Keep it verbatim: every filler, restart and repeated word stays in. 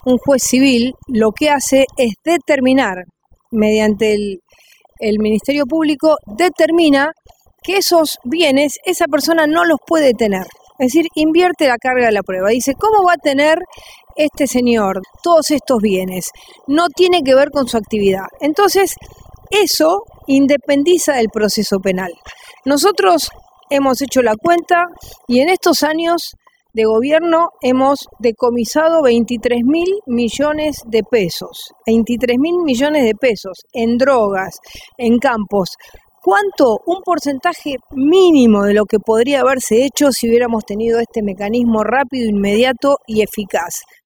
un juez civil lo que hace es determinar, mediante el, el Ministerio Público, determina que esos bienes esa persona no los puede tener. Es decir, invierte la carga de la prueba. Dice, ¿cómo va a tener este señor todos estos bienes? No tiene que ver con su actividad. Entonces, eso independiza del proceso penal. Nosotros hemos hecho la cuenta y en estos años de gobierno hemos decomisado veintitrés mil millones de pesos. veintitrés mil millones de pesos en drogas, en campos. ¿Cuánto? Un porcentaje mínimo de lo que podría haberse hecho si hubiéramos tenido este mecanismo rápido, inmediato y eficaz.